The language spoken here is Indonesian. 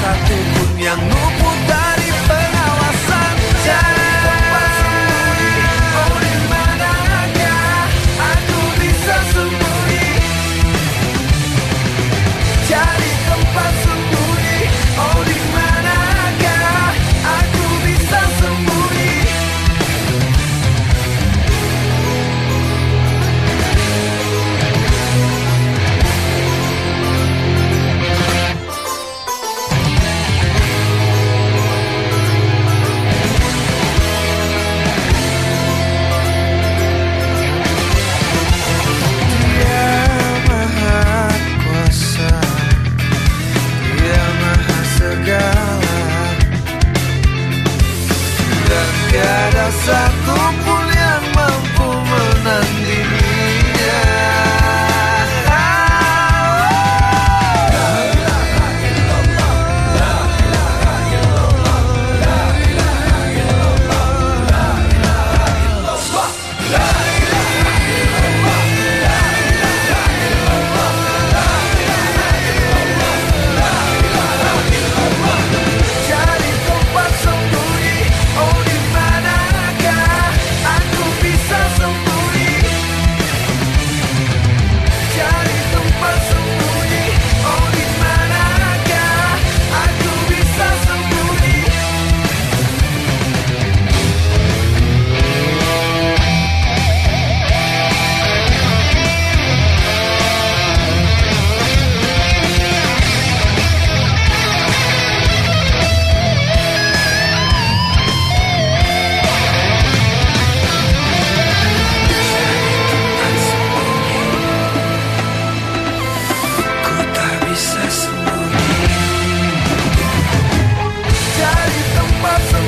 satu pun yang luput dari pengawasan. Cari tempat sembunyi, oh di manakah aku bisa sembunyi? Cari tempat sembunyi, oh di manakah aku bisa sembunyi? Tiada satu pun yang mampu menandinginya. La ilaha illallah, la ilaha illallah, la ilaha illallah, la ilaha illallah, la ilaha illallah, la ilaha illallah, la ilaha illallah, la ilaha illallah. Cari tempat sembunyi, oh di manakah aku bisa sembunyi? Cari tempat sembunyi, oh di manakah aku bisa sembunyi? Ku tak bisa sembunyi. Cari tempat sembunyi.